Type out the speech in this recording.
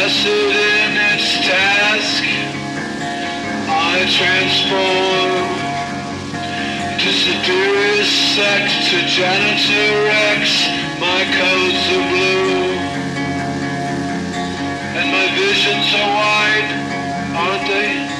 blessed in its task. I transform to superior sex, to janitor Rex. My codes are blue, and my visions are wide, aren't they?